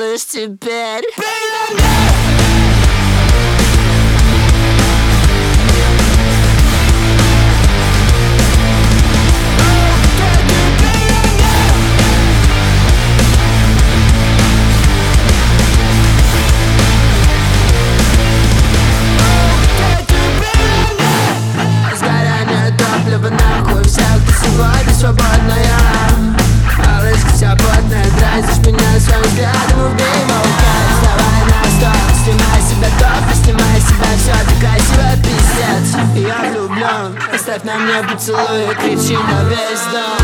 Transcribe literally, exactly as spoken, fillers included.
делаешь теперь? Сгорание топлива нахуй, вся ты сегодня свободная. А лишь вся потная, дразишь меня своим взглядом, убей волка. Вставай на стой, снимай себя топ, снимай себя, все ты красиво, пиздец. Я влюблен, оставь на мне поцелуй, кричи на весь дом.